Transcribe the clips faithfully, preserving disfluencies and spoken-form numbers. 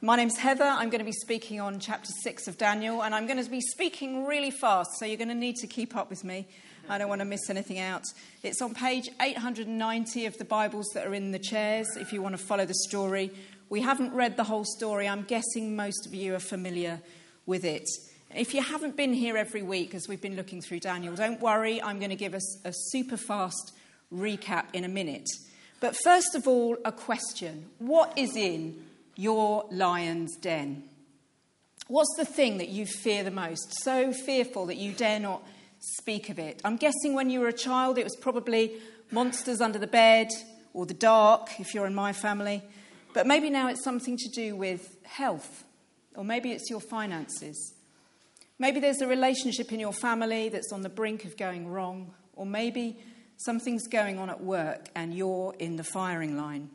My name's Heather. I'm going to be speaking on chapter six of Daniel, and I'm going to be speaking really fast, so you're going to need to keep up with me. I don't want to miss anything out. It's on page eight hundred ninety of the Bibles that are in the chairs, if you want to follow the story. We haven't read the whole story. I'm guessing most of you are familiar with it. If you haven't been here every week as we've been looking through Daniel, don't worry. I'm going to give us a super fast recap in a minute. But first of all, a question. What is in your lion's den? What's the thing that you fear the most? So fearful that you dare not speak of it. I'm guessing when you were a child, it was probably monsters under the bed or the dark, if you're in my family. But maybe now it's something to do with health, or maybe it's your finances. Maybe there's a relationship in your family that's on the brink of going wrong, or maybe something's going on at work and you're in the firing line.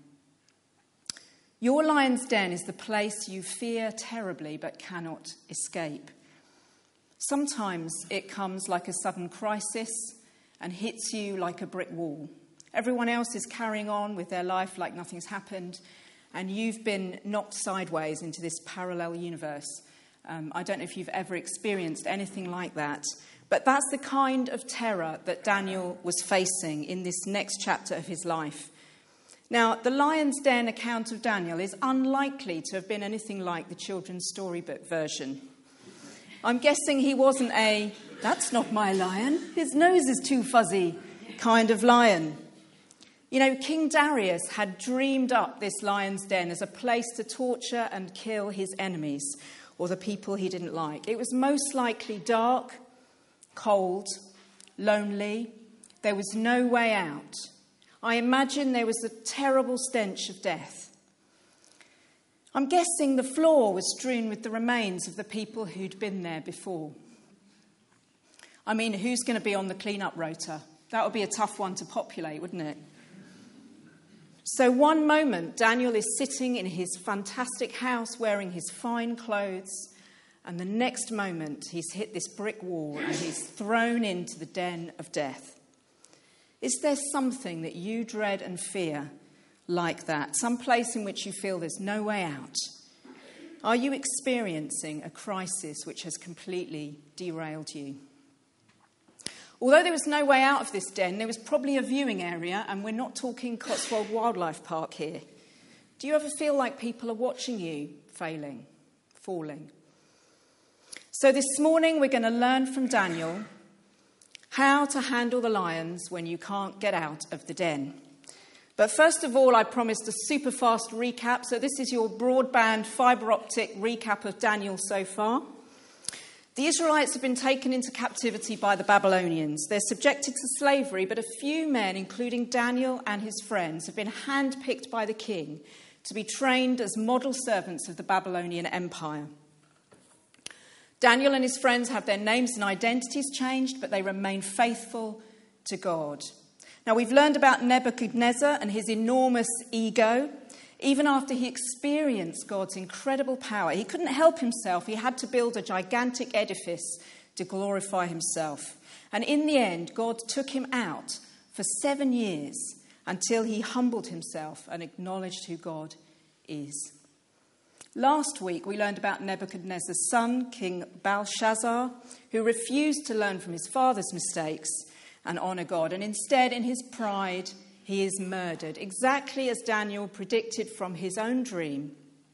Your lion's den is the place you fear terribly but cannot escape. Sometimes it comes like a sudden crisis and hits you like a brick wall. Everyone else is carrying on with their life like nothing's happened, and you've been knocked sideways into this parallel universe. Um, I don't know if you've ever experienced anything like that, but that's the kind of terror that Daniel was facing in this next chapter of his life. Now, the lion's den account of Daniel is unlikely to have been anything like the children's storybook version. I'm guessing he wasn't a, that's not my lion, his nose is too fuzzy kind of lion. You know, King Darius had dreamed up this lion's den as a place to torture and kill his enemies, or the people he didn't like. It was most likely dark, cold, lonely. There was no way out. I imagine there was a terrible stench of death. I'm guessing the floor was strewn with the remains of the people who'd been there before. I mean, who's going to be on the clean-up rota? That would be a tough one to populate, wouldn't it? So one moment, Daniel is sitting in his fantastic house wearing his fine clothes, and the next moment he's hit this brick wall and he's thrown into the den of death. Is there something that you dread and fear like that? Some place in which you feel there's no way out? Are you experiencing a crisis which has completely derailed you? Although there was no way out of this den, there was probably a viewing area, and we're not talking Cotswold Wildlife Park here. Do you ever feel like people are watching you failing, falling? So this morning we're going to learn from Daniel how to handle the lions when you can't get out of the den. But first of all, I promised a super fast recap. So this is your broadband fibre optic recap of Daniel so far. The Israelites have been taken into captivity by the Babylonians. They're subjected to slavery, but a few men, including Daniel and his friends, have been handpicked by the king to be trained as model servants of the Babylonian Empire. Daniel and his friends have their names and identities changed, but they remain faithful to God. Now, we've learned about Nebuchadnezzar and his enormous ego. Even after he experienced God's incredible power, he couldn't help himself. He had to build a gigantic edifice to glorify himself. And in the end, God took him out for seven years until he humbled himself and acknowledged who God is. Last week, we learned about Nebuchadnezzar's son, King Belshazzar, who refused to learn from his father's mistakes and honour God. And instead, in his pride, he is murdered, exactly as Daniel predicted from his own dream.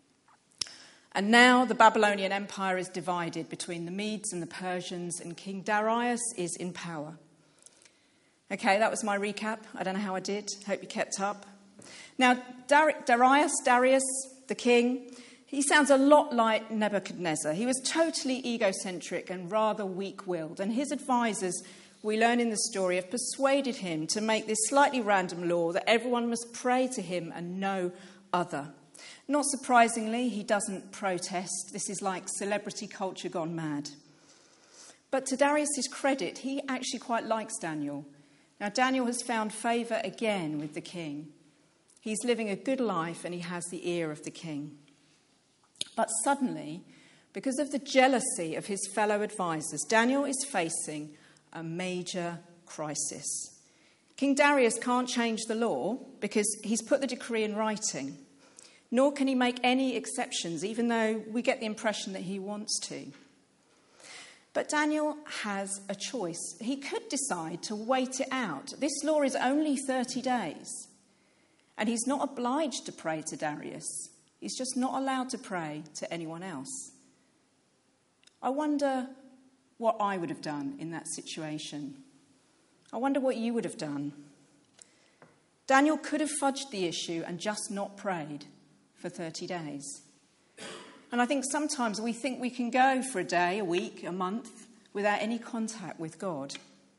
And now the Babylonian Empire is divided between the Medes and the Persians, and King Darius is in power. Okay, that was my recap. I don't know how I did. Hope you kept up. Now, Dar- Darius, Darius, the king, he sounds a lot like Nebuchadnezzar. He was totally egocentric and rather weak-willed, and his advisors, we learn in the story, have persuaded him to make this slightly random law that everyone must pray to him and no other. Not surprisingly, he doesn't protest. This is like celebrity culture gone mad. But to Darius's credit, he actually quite likes Daniel. Now, Daniel has found favour again with the king. He's living a good life and he has the ear of the king. But suddenly, because of the jealousy of his fellow advisors, Daniel is facing a major crisis. King Darius can't change the law because he's put the decree in writing. nor can he make any exceptions, even though we get the impression that he wants to. But Daniel has a choice. He could decide to wait it out. This law is only thirty days, and he's not obliged to pray to Darius. He's just not allowed to pray to anyone else. I wonder what I would have done in that situation. I wonder what you would have done. Daniel could have fudged the issue and just not prayed for thirty days. And I think sometimes we think we can go for a day, a week, a month without any contact with God.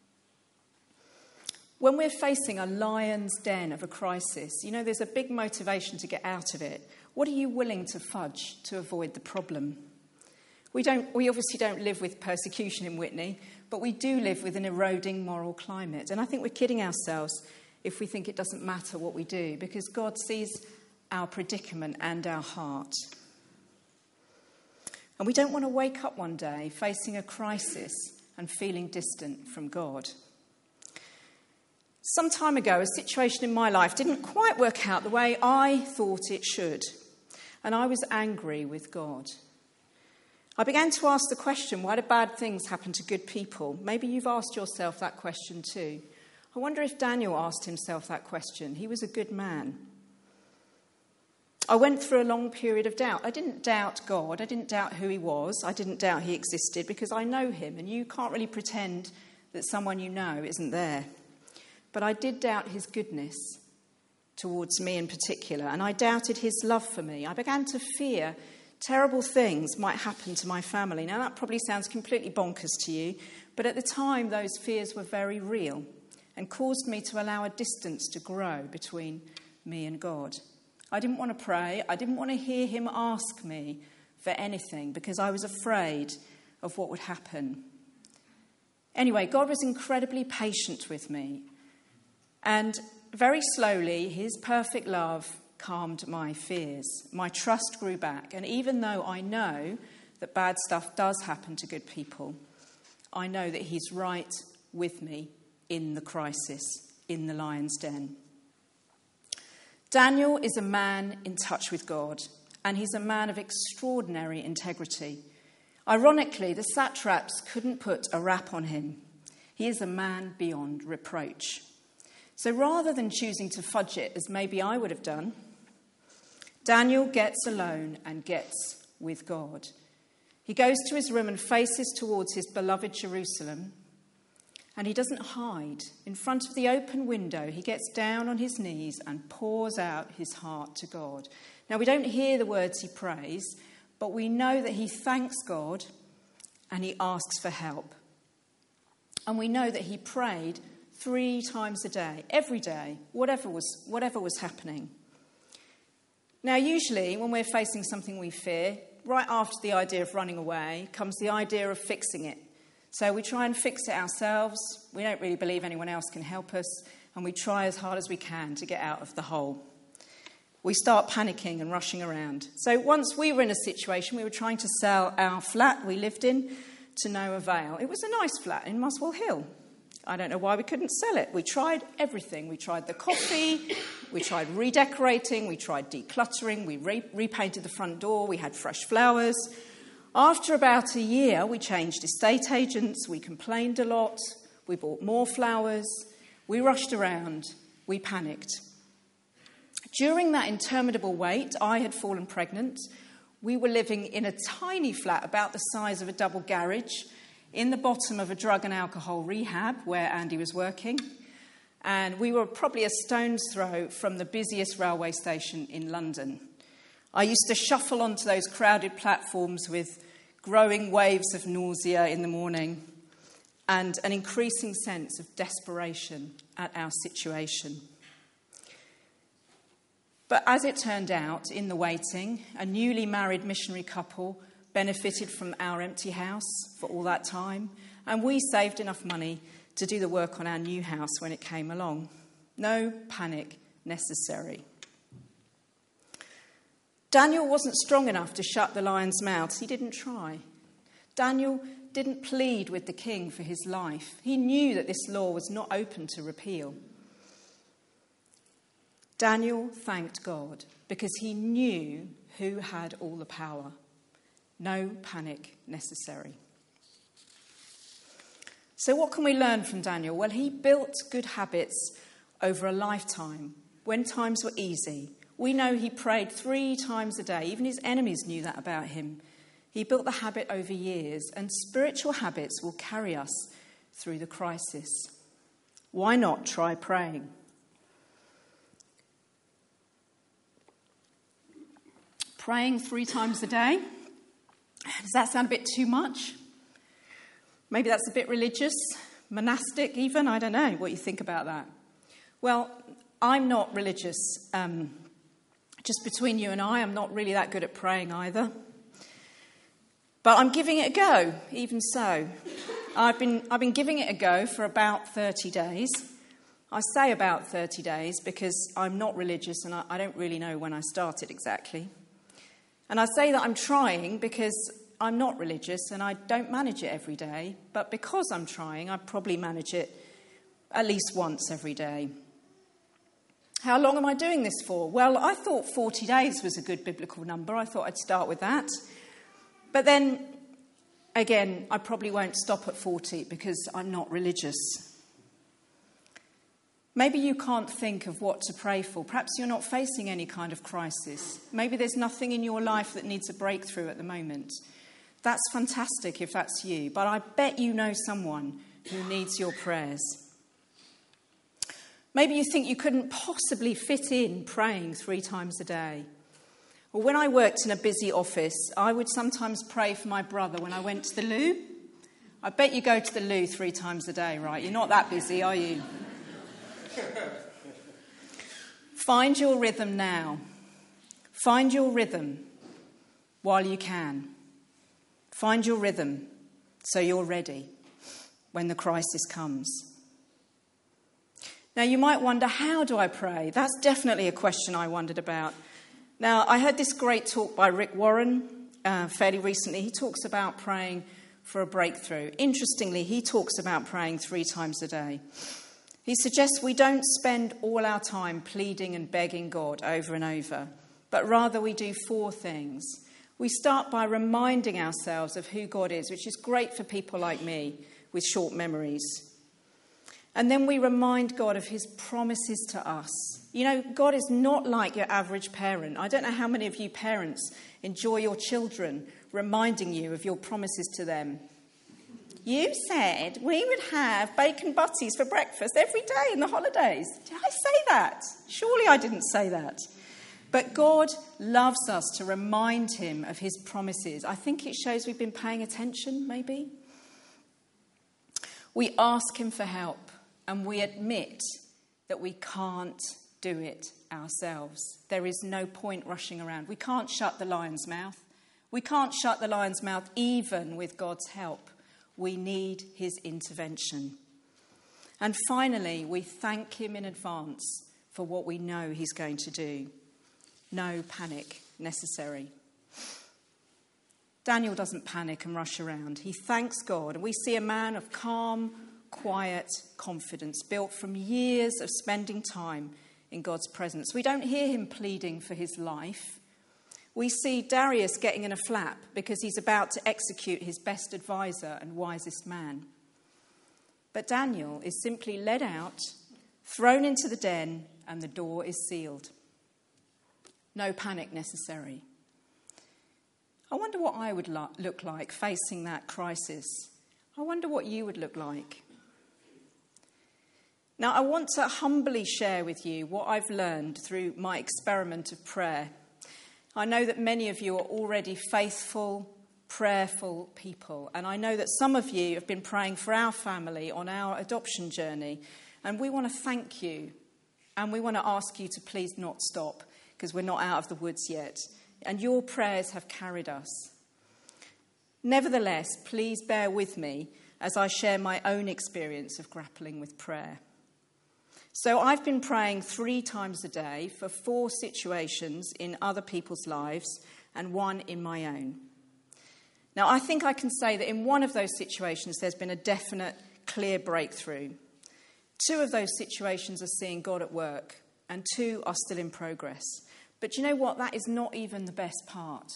When we're facing a lion's den of a crisis, you know, there's a big motivation to get out of it. What are you willing to fudge to avoid the problem? We don't. We obviously don't live with persecution in Witney, but we do live with an eroding moral climate. And I think we're kidding ourselves if we think it doesn't matter what we do, because God sees our predicament and our heart. And we don't want to wake up one day facing a crisis and feeling distant from God. Some time ago, a situation in my life didn't quite work out the way I thought it should, and I was angry with God. I began to ask the question, why do bad things happen to good people? Maybe you've asked yourself that question too. I wonder if Daniel asked himself that question. He was a good man. I went through a long period of doubt. I didn't doubt God. I didn't doubt who he was. I didn't doubt he existed, because I know him, and you can't really pretend that someone you know isn't there. But I did doubt his goodness towards me in particular, and I doubted his love for me. I began to fear terrible things might happen to my family. Now, that probably sounds completely bonkers to you, but at the time, those fears were very real and caused me to allow a distance to grow between me and God. I didn't want to pray. I didn't want to hear him ask me for anything, because I was afraid of what would happen. Anyway, God was incredibly patient with me. And very slowly, his perfect love calmed my fears. My trust grew back. And even though I know that bad stuff does happen to good people, I know that he's right with me in the crisis, in the lion's den. Daniel is a man in touch with God, and he's a man of extraordinary integrity. Ironically, the satraps couldn't put a rap on him. He is a man beyond reproach. So rather than choosing to fudge it, as maybe I would have done, Daniel gets alone and gets with God. He goes to his room and faces towards his beloved Jerusalem, and he doesn't hide. In front of the open window, he gets down on his knees and pours out his heart to God. Now, we don't hear the words he prays, but we know that he thanks God and he asks for help. And we know that he prayed three times a day, every day, whatever was, whatever was happening. Now, usually, when we're facing something we fear, right after the idea of running away comes the idea of fixing it. So we try and fix it ourselves. We don't really believe anyone else can help us, and we try as hard as we can to get out of the hole. We start panicking and rushing around. So once we were in a situation, we were trying to sell our flat we lived in to no avail. It was a nice flat in Muswell Hill. I don't know why we couldn't sell it. We tried everything. We tried the coffee, we tried redecorating, we tried decluttering, we re- repainted the front door, we had fresh flowers. After about a year, we changed estate agents, we complained a lot, we bought more flowers, we rushed around, we panicked. During that interminable wait, I had fallen pregnant. We were living in a tiny flat about the size of a double garage in the bottom of a drug and alcohol rehab where Andy was working. And we were probably a stone's throw from the busiest railway station in London. I used to shuffle onto those crowded platforms with growing waves of nausea in the morning and an increasing sense of desperation at our situation. But as it turned out, in the waiting, a newly married missionary couple benefited from our empty house for all that time, and we saved enough money to do the work on our new house when it came along. No panic necessary. Daniel wasn't strong enough to shut the lion's mouth. He didn't try. Daniel didn't plead with the king for his life. He knew that this law was not open to repeal. Daniel thanked God because he knew who had all the power. No panic necessary. So what can we learn from Daniel? Well, he built good habits over a lifetime when times were easy. We know he prayed three times a day. Even his enemies knew that about him. He built the habit over years, and spiritual habits will carry us through the crisis. Why not try praying? Praying three times a day. Does that sound a bit too much? Maybe that's a bit religious, monastic even. I don't know what you think about that. Well, I'm not religious. Um, just between you and I, I'm not really that good at praying either. But I'm giving it a go, even so. I've been I've been giving it a go for about thirty days. I say about thirty days because I'm not religious and I, I don't really know when I started exactly. And I say that I'm trying because I'm not religious and I don't manage it every day. But because I'm trying, I probably manage it at least once every day. How long am I doing this for? Well, I thought forty days was a good biblical number. I thought I'd start with that. But then, again, I probably won't stop at forty because I'm not religious. Maybe you can't think of what to pray for. Perhaps you're not facing any kind of crisis. Maybe there's nothing in your life that needs a breakthrough at the moment. That's fantastic if that's you. But I bet you know someone who needs your prayers. Maybe you think you couldn't possibly fit in praying three times a day. Well, when I worked in a busy office, I would sometimes pray for my brother when I went to the loo. I bet you go to the loo three times a day, right? You're not that busy, are you? Find your rhythm now. Find your rhythm while you can. Find your rhythm so you're ready when the crisis comes. Now, you might wonder, how do I pray? That's definitely a question I wondered about. Now, I heard this great talk by Rick Warren uh, fairly recently. He talks about praying for a breakthrough. Interestingly, he talks about praying three times a day. He suggests we don't spend all our time pleading and begging God over and over, but rather we do four things. We start by reminding ourselves of who God is, which is great for people like me with short memories. And then we remind God of his promises to us. You know, God is not like your average parent. I don't know how many of you parents enjoy your children reminding you of your promises to them. You said we would have bacon butties for breakfast every day in the holidays. Did I say that? Surely I didn't say that. But God loves us to remind him of his promises. I think it shows we've been paying attention, maybe. We ask him for help. And we admit that we can't do it ourselves. There is no point rushing around. We can't shut the lion's mouth. We can't shut the lion's mouth even with God's help. We need his intervention. And finally, we thank him in advance for what we know he's going to do. No panic necessary. Daniel doesn't panic and rush around. He thanks God. And we see a man of calm, quiet confidence built from years of spending time in God's presence. We don't hear him pleading for his life. We see Darius getting in a flap because he's about to execute his best advisor and wisest man. But Daniel is simply led out, thrown into the den, and the door is sealed. No panic necessary. I wonder what I would lo- look like facing that crisis. I wonder what you would look like. Now, I want to humbly share with you what I've learned through my experiment of prayer. I know that many of you are already faithful, prayerful people, and I know that some of you have been praying for our family on our adoption journey, and we want to thank you, and we want to ask you to please not stop, because we're not out of the woods yet, and your prayers have carried us. Nevertheless, please bear with me as I share my own experience of grappling with prayer. So I've been praying three times a day for four situations in other people's lives and one in my own. Now, I think I can say that in one of those situations there's been a definite, clear breakthrough. Two of those situations are seeing God at work. and two are still in progress. But you know what? That is not even the best part.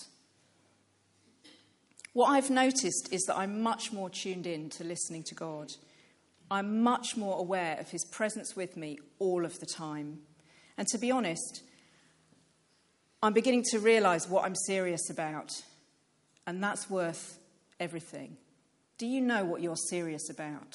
What I've noticed is that I'm much more tuned in to listening to God. I'm much more aware of his presence with me all of the time. And to be honest, I'm beginning to realise what I'm serious about. And that's worth everything. Do you know what you're serious about?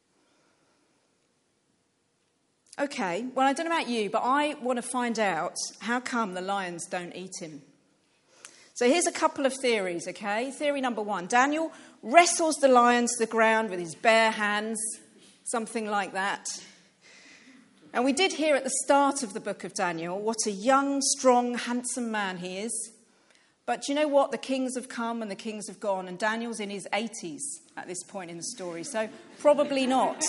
Okay, well, I don't know about you, but I want to find out how come the lions don't eat him. So here's a couple of theories, okay? Theory number one, Daniel wrestles the lion to the ground with his bare hands, something like that. And we did hear at the start of the book of Daniel what a young, strong, handsome man he is. But do you know what? The kings have come and the kings have gone, and Daniel's in his eighties at this point in the story, so probably not.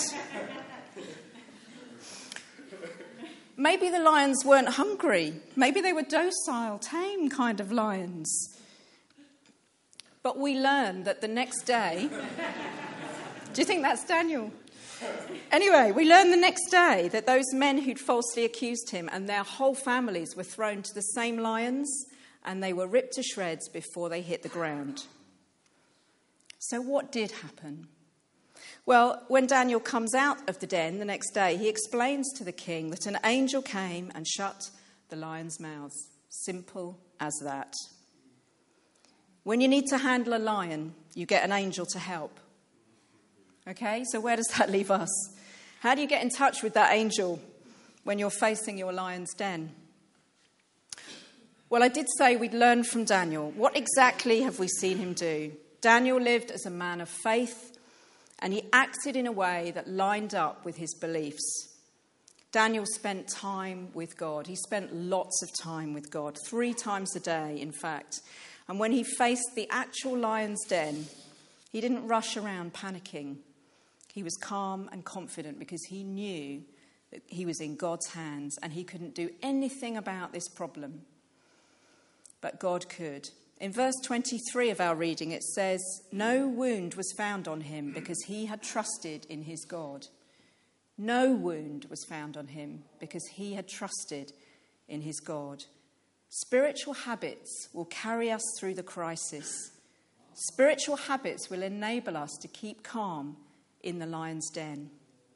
Maybe the lions weren't hungry. Maybe they were docile, tame kind of lions. But we learn that the next day... Do you think that's Daniel? Anyway, we learn the next day that those men who'd falsely accused him and their whole families were thrown to the same lions, and they were ripped to shreds before they hit the ground. So what did happen? Well, when Daniel comes out of the den the next day, he explains to the king that an angel came and shut the lions' mouths. Simple as that. When you need to handle a lion, you get an angel to help. Okay, so where does that leave us? How do you get in touch with that angel when you're facing your lion's den? Well, I did say we'd learn from Daniel. What exactly have we seen him do? Daniel lived as a man of faith, and he acted in a way that lined up with his beliefs. Daniel spent time with God. He spent lots of time with God, three times a day, in fact. And when he faced the actual lion's den, he didn't rush around panicking. He was calm and confident because he knew that he was in God's hands and he couldn't do anything about this problem. But God could. In verse twenty-three of our reading, it says, "No wound was found on him because he had trusted in his God." No wound was found on him because he had trusted in his God. Spiritual habits will carry us through the crisis. Spiritual habits will enable us to keep calm in the lion's den.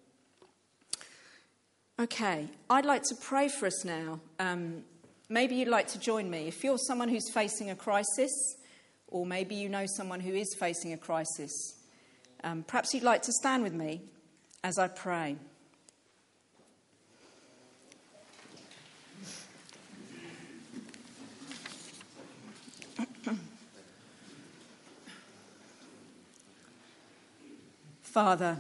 Okay, I'd like to pray for us now. Um, maybe you'd like to join me. If you're someone who's facing a crisis, or maybe you know someone who is facing a crisis, um, perhaps you'd like to stand with me as I pray. Father,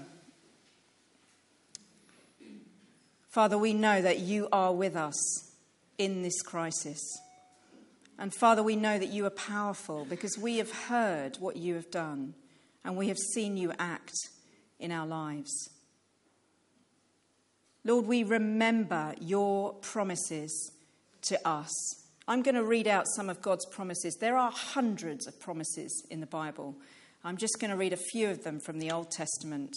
Father, we know that you are with us in this crisis. And Father, we know that you are powerful because we have heard what you have done and we have seen you act in our lives. Lord, we remember your promises to us. I'm going to read out some of God's promises. There are hundreds of promises in the Bible. I'm just going to read a few of them from the Old Testament.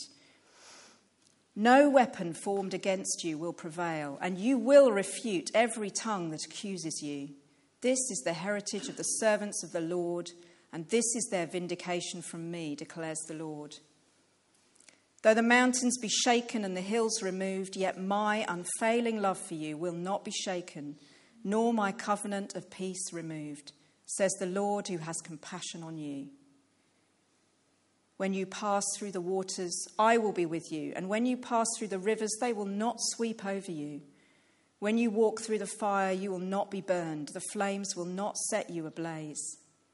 No weapon formed against you will prevail, and you will refute every tongue that accuses you. This is the heritage of the servants of the Lord, and this is their vindication from me, declares the Lord. Though the mountains be shaken and the hills removed, yet my unfailing love for you will not be shaken, nor my covenant of peace removed, says the Lord who has compassion on you. When you pass through the waters, I will be with you. And when you pass through the rivers, they will not sweep over you. When you walk through the fire, you will not be burned. The flames will not set you ablaze.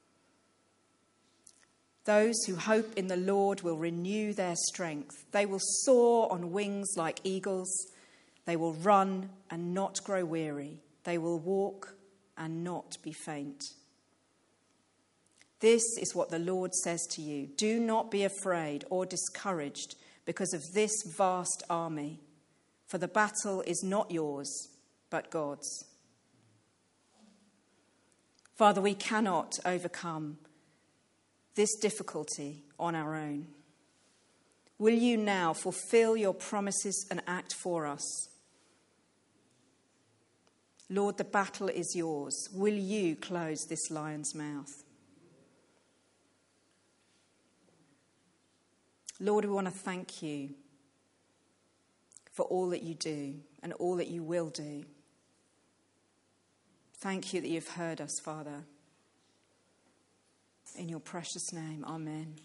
Those who hope in the Lord will renew their strength. They will soar on wings like eagles. They will run and not grow weary. They will walk and not be faint. This is what the Lord says to you. Do not be afraid or discouraged because of this vast army, for the battle is not yours, but God's. Father, we cannot overcome this difficulty on our own. Will you now fulfill your promises and act for us? Lord, the battle is yours. Will you close this lion's mouth? Lord, we want to thank you for all that you do and all that you will do. Thank you that you've heard us, Father. In your precious name, amen.